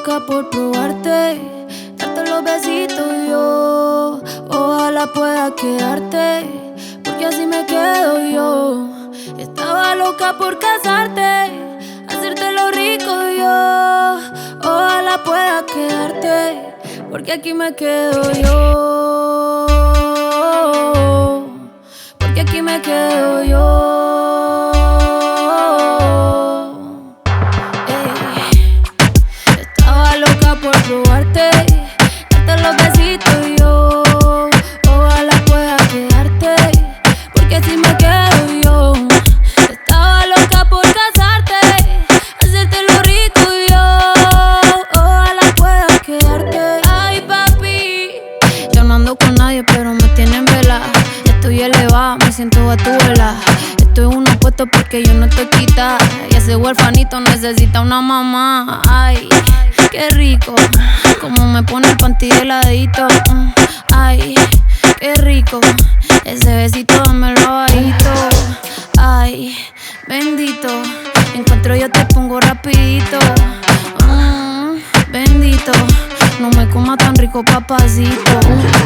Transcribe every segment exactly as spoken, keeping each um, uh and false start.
loca por probarte, darte los besitos yo. Ojalá pueda quedarte, porque así me quedo yo. Estaba loca por casarte, hacerte lo rico yo. Ojalá pueda quedarte, porque aquí me quedo yo. Porque aquí me quedo yo. Ey. Estaba loca por probarte, darte los besitos yo. Ojalá pueda quedarte, porque así me quedo yo. Estaba loca por casarte, hacerte lo rico yo. Ojalá pueda quedarte. Ay, papi, yo no ando con nadie, pero me tienen vela. Estoy elevada, me siento a tu vela. Estoy uno puesto porque yo no estoy quita. Y ese huerfanito necesita una mamá. Ay, qué rico, como me pone el panty heladito. Ay, qué rico, ese besito dámelo bajito. Ay, bendito, encuentro yo te pongo rapidito. Mm, bendito, no me coma tan rico, papacito.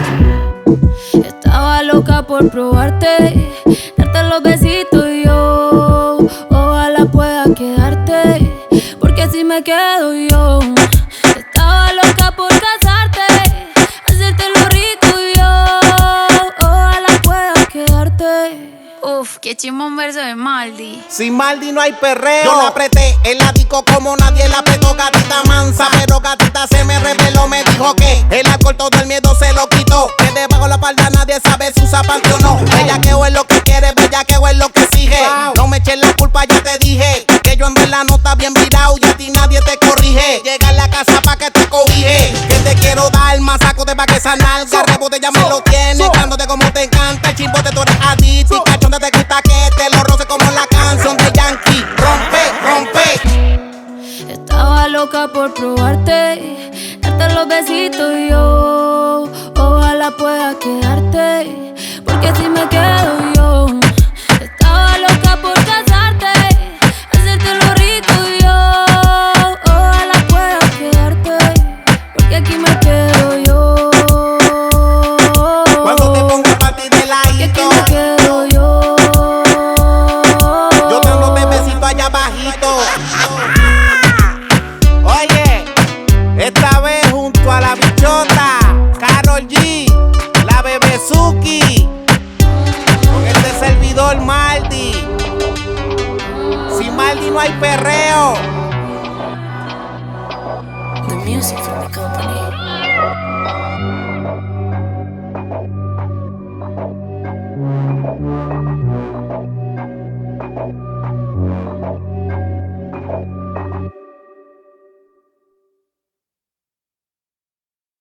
Estaba loca por probarte, darte los besitos yo. Ojalá pueda quedarte, porque así me quedo yo. Estaba loca por casarte, hacerte lo rico yo. Ojalá pueda quedarte. Uf, qué chimón verso de Maldi. Sin Maldi no hay perreo. Yo la apreté en la disco como nadie la apretó, gatita mansa. Pero gatita se me reveló, me dijo que el alcohol todo el miedo se lo quitó. Que debajo la falda nadie sabe si usa panty o no. Bellaqueo es lo que quiere, bellaqueo es lo que exige. Wow. No me eches la culpa, ya te dije que yo en verdad no está bien virado y a ti nadie te corrige. Llega a la casa pa' que te cobije, que te quiero dar más saco de pa' que esa nalga. So, rebote ya so, me lo tienes, so, cándote como te encanta. El chimbote tú eres adicto so, y cachón te gusta que te lo roce como la canción de Yankee. Rompe, rompe. Estaba loca por probarte, darte los besitos yo. Ojalá pueda quedarte, porque así me quedo yo. Estaba loca por casarte, hacerte lo rico yo. Ojalá pueda quedarte, porque aquí me quedo yo. Cuando te ponga pa' ti de ladito, porque aquí me quedo yo. Yo te ando de besito allá bajito. Oye, esta vez junto a la bichota, Karol G, la Bebezuki, con este servidor Maldi. Sin Maldi no hay perreo.